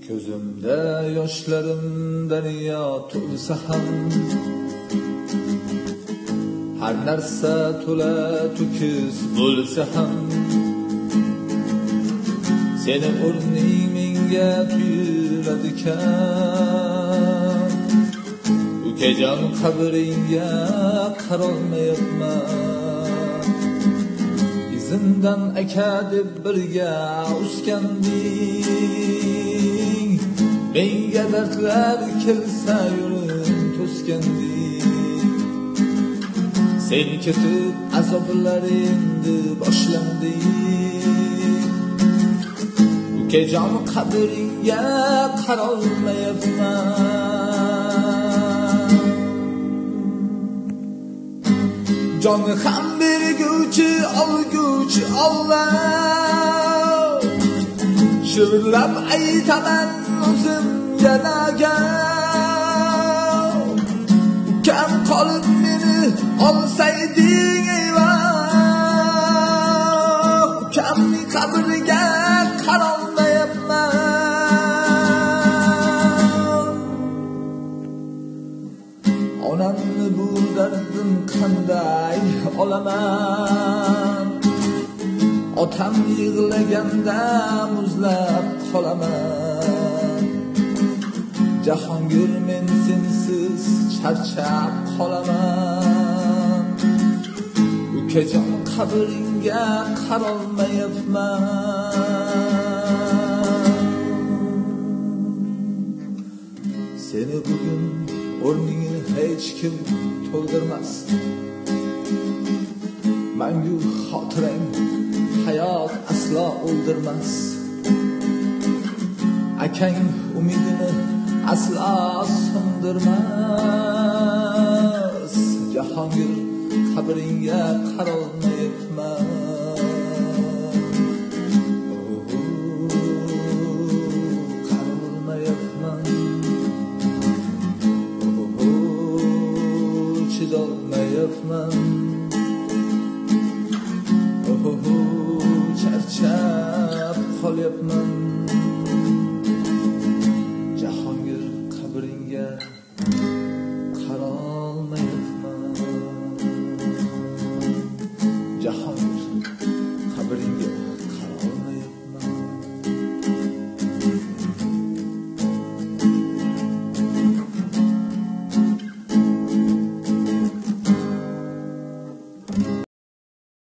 Ko'zimda yoshlarim daryo to'lsa ham, har narsa to'la to'kis bo'lsa ham, seni o'rning menga tuyuladikan. Ukajon qabringga qarolmayapman. Izimdan aka deb birga o'sganding, menga dardlar kelsa yo'lim to'sganding. Sen ketib azoblar endi boshlandi. Ukajon qabringga qarolmayapman. Jonni ham berguvchi olguvchi Alloh, shivirlab aytaman o'zim yanaga. Ukam qolib meni olsayding eyvah, ukamning qabriga qarolmayapman. Onamni bu dardim qanday olaman, otam yig'laganda muzlab qolaman. Jahongir men sensiz charchab qolaman. Ukajon qabringga qarolmayapman. Seni bugun o'rningni hech kim to'ldirmas. Mangu xotirang hayot aslo o'ldirmas. Akang umidini aslo so'ndirmas. Jahongir qabringga qarolmayapman. Qarolmayapman. Chidolmayapman. Charchab qolyapman. Jahongir qabringga qarolmayapman. Jahongir qabringga